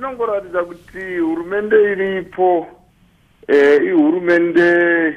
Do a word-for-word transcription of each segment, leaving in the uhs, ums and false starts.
zvinongoratidza kuti hurumende iripo eh, ihurumende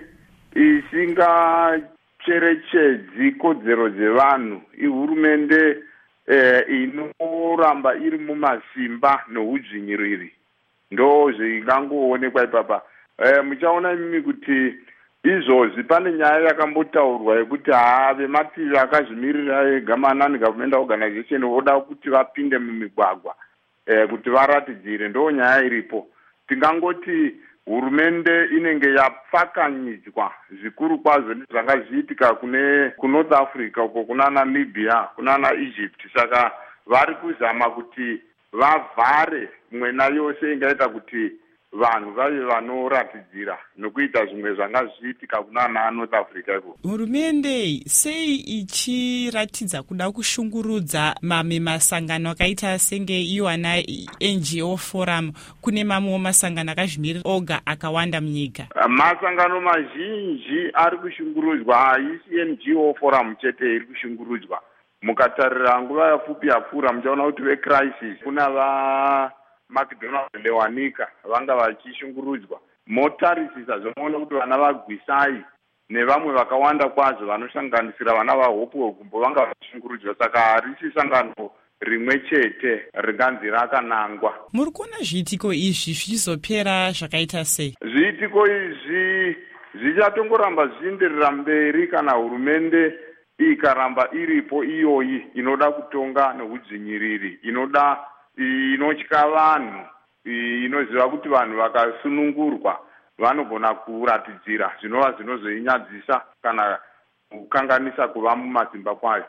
isingacherechedzi kodzero dzevanhu, ihurumende eh, inoramba iri mumasimba nohudzvinyiriri. Ndo zvingangoonekwa ipapa. Eh, muchaona imimi kuti izvozvi pane nyaya yakambotaurwa yekuti haa vemativi akazvimirira ega Manani Government Organization voda kuti vapinde mumigwagwa eh, kuti varatidzire. Ndo nyaya iripo. Tingangoti hurumende inenge yapfakanyidzwa zvikuru kwazvo zvanga zviitika kune kuNorth Africa uko kunana Libya kunana Egypt. Saka vari kuzama kuti vavhare mwena yose ingaita kuti vanhu vave vanoratidzira nokuita zvimwe zvanga zviitika kunana North Africa iko. Hurumende sei ichiratidza kuda kushungurudza mamwe masangano akaita senge iwana N G O Forum kune mamwe masangano akazvimirira oga akawanda munyika? Masangano mazhinji ari kushungurudzwa, haisi N G O Forum chete iri kushungurudzwa. Mukatarira nguva yapfupi yapfuura muchaona kuti veCrisis kuna va McDonald Lewanika vanga vachishungurudzwa. Motarisisa zvomuona kuti vana vaGwisai nevamwe vakawanda kwazvo vanosanganisira vana vaHope Gumbo vanga vachishungurudzwa. Saka harisi sangano rimwe chete ringanzi rakanangwa. Muri kuona zviitiko izvi zvichizopera zvakaita sei? Zviitiko izvi zvichatongoramba zvichienderera mberi kana hurumende ikaramba iripo iyoyi inoda kutonga nehudzvinyiriri, inoda inotya vanhu, inoziva kuti vanhu vakasunungurwa vanogona kuratidzira zvinova zvinozoinyadzisa kana kukanganisa kuva mumasimba kwayo.